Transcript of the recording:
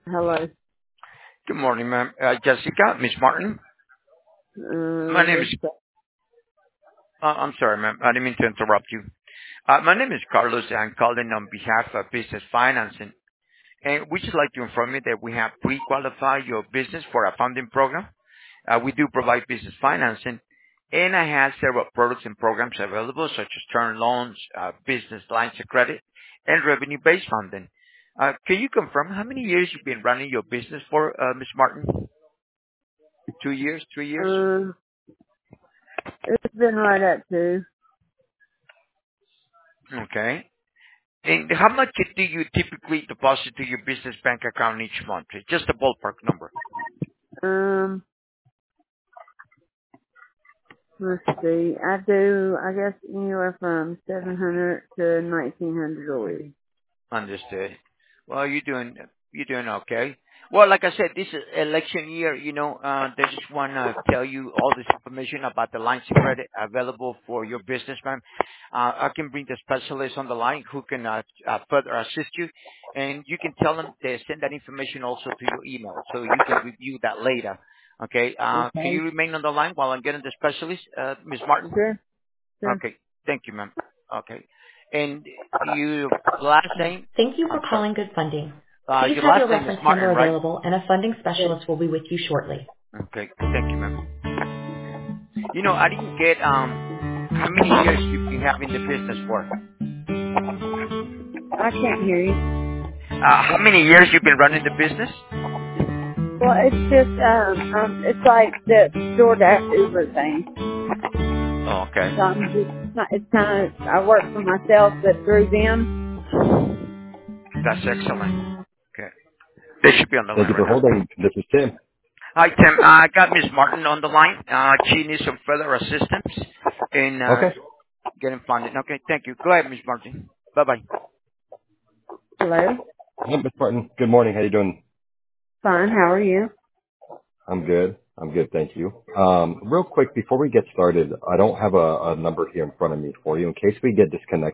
Hello. Good morning, ma'am. Jessica, Miss Martin. My name What's is, that? I'm sorry, ma'am. I didn't mean to interrupt you. My name is Carlos, and I'm calling on behalf of Business Financing. And we just like to inform you that we have pre-qualified your business for a funding program. We do provide business financing, and I have several products and programs available, such as term loans, business lines of credit, and revenue-based funding. Can you confirm how many years you've been running your business for, Miss Martin? 2 years, 3 years? It's been right at 2. Okay. And how much do you typically deposit to your business bank account each month? Just a ballpark number. Um, let's see. I do, I guess, anywhere from 700 to 1900 a week. Understood. Well, you're doing okay. Well, like I said, this is election year. They just want to tell you all this information about the lines of credit available for your business, ma'am. I can bring the specialist on the line who can further assist you, and you can tell them to send that information also to your email, so you can review that later. Okay. Can Okay. you remain on the line while I'm getting the specialist, Ms. Martin? Sure, sure. Okay. Thank you, ma'am. Okay. And your last name? Thank you for I'm sorry. calling Good Funding. Please Your have your last name is reference number Martin, right? available and a funding Yes. specialist will be with you shortly. Okay. Thank you, ma'am. I didn't get how many years you've been having the business for. I can't hear you. How many years you've been running the business? Well, it's just, it's like the DoorDash Uber thing. Oh, okay. So I'm just, it's kind of, I work for myself, but through them. That's excellent. Okay. They should be on the Thank line you right for now. holding. This is Tim. Hi, Tim. I got Miss Martin on the line. She needs some further assistance in Okay. getting funded. Okay. Thank you. Go ahead, Miss Martin. Bye-bye. Hello. Hey, Ms. Martin. Good morning. How you doing? Fine. How are you? I'm good. I'm good. Thank you. Real quick, before we get started, I don't have a number here in front of me for you in case we get disconnected.